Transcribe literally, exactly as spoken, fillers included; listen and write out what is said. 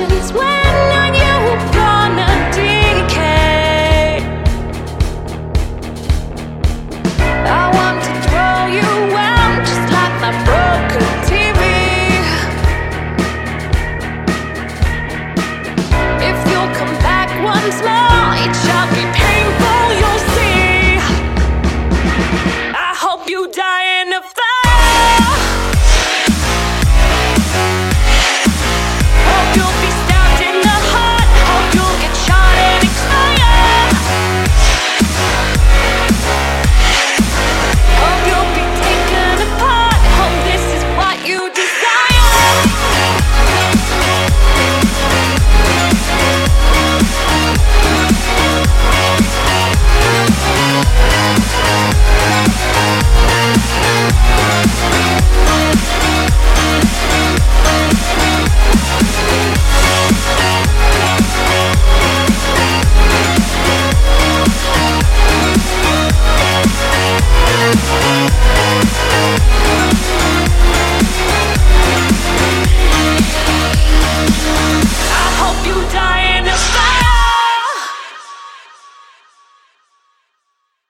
questions. When are you gonna decay? I want to throw you out just like my broken T V. If you'll come back once more, it shall be painful, you'll see.